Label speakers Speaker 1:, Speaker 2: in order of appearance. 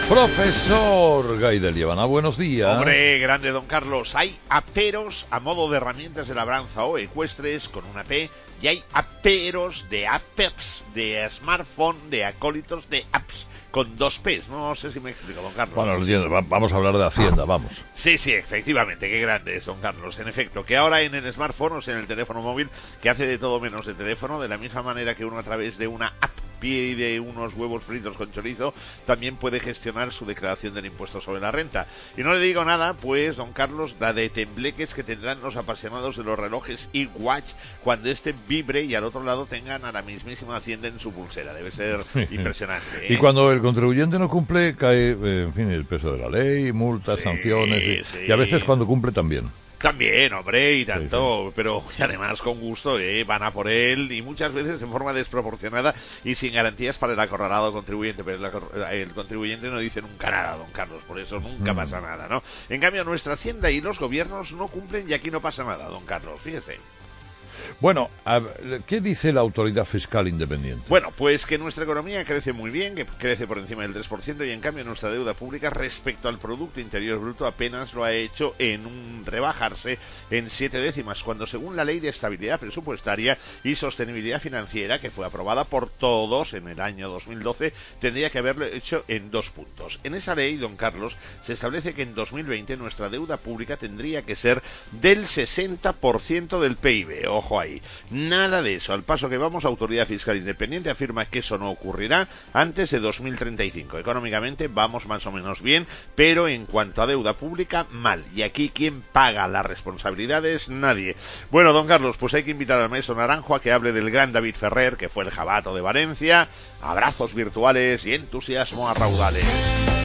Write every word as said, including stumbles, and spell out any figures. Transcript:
Speaker 1: Profesor Gaidel Liebana, buenos días.
Speaker 2: Hombre, grande don Carlos, hay aperos a modo de herramientas de labranza o ecuestres con una P, y hay aperos de apps, de smartphone, de acólitos, de apps con dos P's. No sé si me explico, don Carlos.
Speaker 1: Bueno, lo entiendo. Vamos a hablar de Hacienda, vamos.
Speaker 2: Sí, sí, efectivamente, qué grande es, don Carlos. En efecto, que ahora en el smartphone, o sea, en el teléfono móvil, que hace de todo menos de teléfono, de la misma manera que uno a través de una app pide unos huevos fritos con chorizo, también puede gestionar su declaración del impuesto sobre la renta. Y no le digo nada, pues, don Carlos, la de tembleques que tendrán los apasionados de los relojes iWatch cuando este vibre y al otro lado tengan a la mismísima Hacienda en su pulsera. Debe ser impresionante, ¿eh?
Speaker 1: Y cuando el contribuyente no cumple, cae, eh, en fin, el peso de la ley, multas,
Speaker 2: sí,
Speaker 1: sanciones, y,
Speaker 2: sí.
Speaker 1: y a veces cuando cumple también.
Speaker 2: También, hombre, y tanto,
Speaker 1: sí, sí.
Speaker 2: pero y además con gusto, ¿eh? Van a por él y muchas veces de forma desproporcionada y sin garantías para el acorralado contribuyente, pero el, el contribuyente no dice nunca nada, don Carlos, por eso nunca mm. pasa nada, ¿no? En cambio, nuestra Hacienda y los gobiernos no cumplen y aquí no pasa nada, don Carlos, fíjese.
Speaker 1: Bueno, ¿qué dice la Autoridad Fiscal Independiente?
Speaker 2: Bueno, pues que nuestra economía crece muy bien, que crece por encima del tres por ciento y en cambio nuestra deuda pública respecto al Producto Interior Bruto apenas lo ha hecho en un rebajarse en siete décimas, cuando según la Ley de Estabilidad Presupuestaria y Sostenibilidad Financiera, que fue aprobada por todos en el año dos mil doce, tendría que haberlo hecho en dos puntos. En esa ley, don Carlos, se establece que en dos mil veinte nuestra deuda pública tendría que ser del sesenta por ciento del P I B. Ojo ahí. Nada de eso. Al paso que vamos, Autoridad Fiscal Independiente afirma que eso no ocurrirá antes de dos mil treinta y cinco. Económicamente vamos más o menos bien, pero en cuanto a deuda pública, mal. Y aquí, ¿quién paga las responsabilidades? Nadie. Bueno, don Carlos, pues hay que invitar al maestro Naranjo a que hable del gran David Ferrer, que fue el jabato de Valencia. Abrazos virtuales y entusiasmo a raudales.